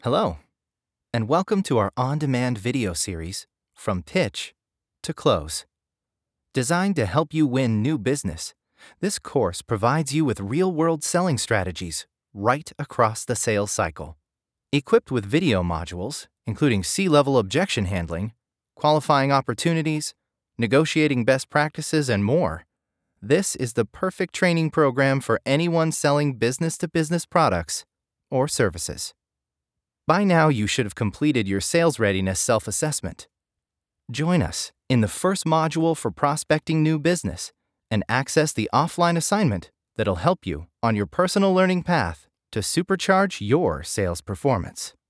Hello, and welcome to our on-demand video series, From Pitch to Close. Designed to help you win new business, this course provides you with real-world selling strategies right across the sales cycle. Equipped with video modules, including C-level objection handling, qualifying opportunities, negotiating best practices, and more, this is the perfect training program for anyone selling business-to-business products or services. By now, you should have completed your sales readiness self-assessment. Join us in the first module for prospecting new business and access the offline assignment that'll help you on your personal learning path to supercharge your sales performance.